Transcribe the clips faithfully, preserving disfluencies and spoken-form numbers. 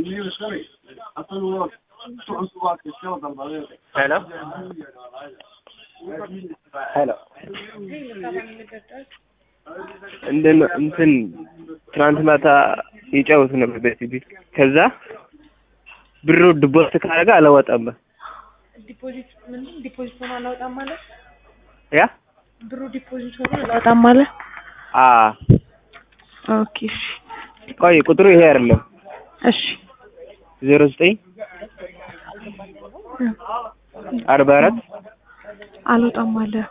Hello. Hello. እንደን እንትን ትናንት ማታ ይጫወቱ ነበር በቲቪ ከዛ ብሩ ዲፖዚት ካረጋ አላወጣም ዲፖዚት ምን ዲፖዚት ሆኖ አላወጣም ማለት ያ ብሩ ዲፖዚት ሆኖ አላወጣም ማለት አ ኦኬ ቆይ ቁጥሩ ይሄ አይደለም እሺ ዜሮ ዘጠኝ አርባ አራት አልወጣም ማለት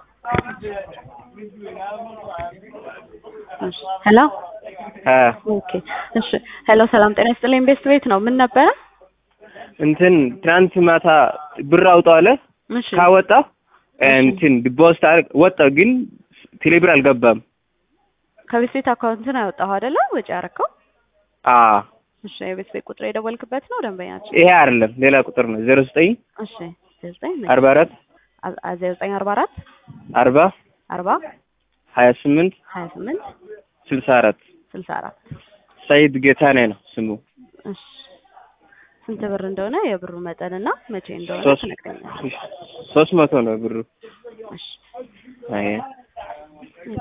ሄሎ አ ኦኬ እሺ ሄሎ ሰላም ጤና ይስጥልኝ ቤስት ቤት ነው ምን ነበር እንትን ትናንት ማታ ብር አውጣው አለ ካወጣ እንትን ዲፖዚት አርግ ወጣ ግን ቴሌብር አልገባም ከቤት ቤት አካውንት ነው ያወጣው አይደለ ወጪ አረከው አ እሺ የቤት ቤት ቁጥር የደወልክበት ነው ደንበኛችን ይሄ አይደለም ሌላ ቁጥር ነው ዜሮ ዘጠኝ እሺ ዜሮ ዘጠኝ አርባ አራት ዜሮ ዘጠኝ አርባ አራት አርባ አርባ ሀያ ስምንት ሀያ ስምንት ስልሳ አራት ስልሳ አራት ሰይድ ጌታነህ ነው ስሙ እሺ ስንት ብር እንደሆነ የብሩ መጠንና መቼ እንደሆነ ትነግረኛለህ ሶስት መቶ ነው ብሩ እሺ አይ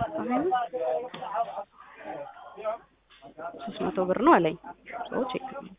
ሶስት መቶ ብር ነው አለኝ ሶ ቼክ